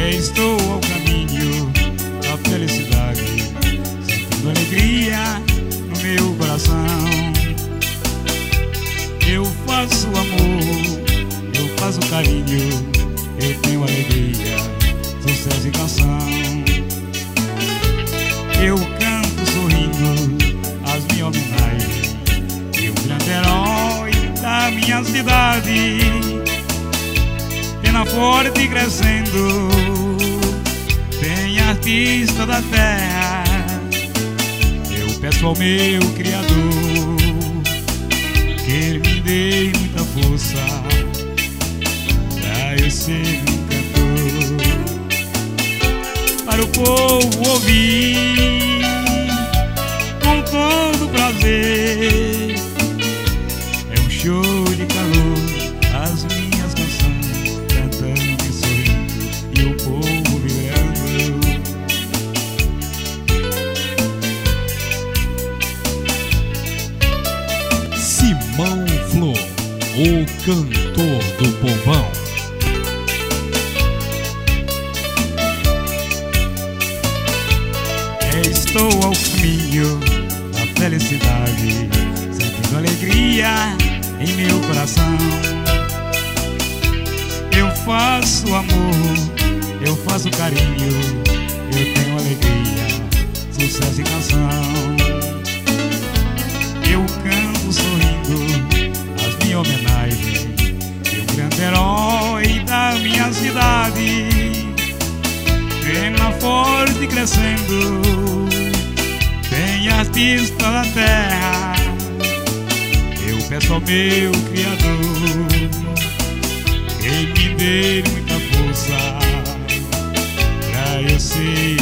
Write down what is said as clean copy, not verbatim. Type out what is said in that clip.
Estou ao caminho da felicidade, sentindo alegria no meu coração. Eu faço amor, eu faço carinho, eu tenho alegria, sucesso e canção. Eu canto sorrindo as minhas homenagens e o grande herói da minha cidade, pena forte crescendo, tem artista da terra. Eu peço ao meu Criador que Ele me dê muita força pra eu ser um cantor, para o povo ouvir com todo prazer. É um show de calor, as minhas canções cantando e sorrindo e o povo vibrando. Simão Flor, o cantor do povão. Estou ao caminho da felicidade, sentindo alegria em meu coração. Eu faço amor, eu faço carinho, eu tenho alegria, sucesso e canção. Eu canto sorrindo as minhas homenagens e o grande herói da minha cidade, pena forte crescendo, tem artista da terra. Eu peço ao meu Criador que Ele me dê muita força pra eu ser